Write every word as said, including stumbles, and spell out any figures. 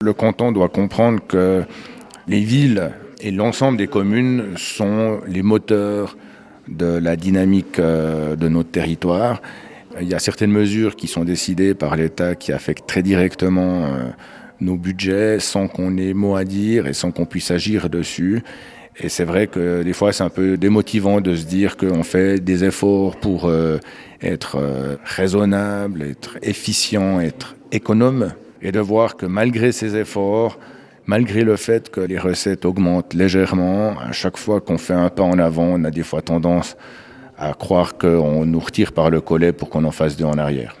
Le canton doit comprendre que les villes et l'ensemble des communes sont les moteurs de la dynamique de notre territoire. Il y a certaines mesures qui sont décidées par l'État qui affectent très directement nos budgets sans qu'on ait mot à dire et sans qu'on puisse agir dessus. Et c'est vrai que des fois c'est un peu démotivant de se dire qu'on fait des efforts pour euh, être euh, raisonnable, être efficient, être économe, et de voir que malgré ces efforts, malgré le fait que les recettes augmentent légèrement, à chaque fois qu'on fait un pas en avant, on a des fois tendance à croire qu'on nous retire par le collet pour qu'on en fasse deux en arrière.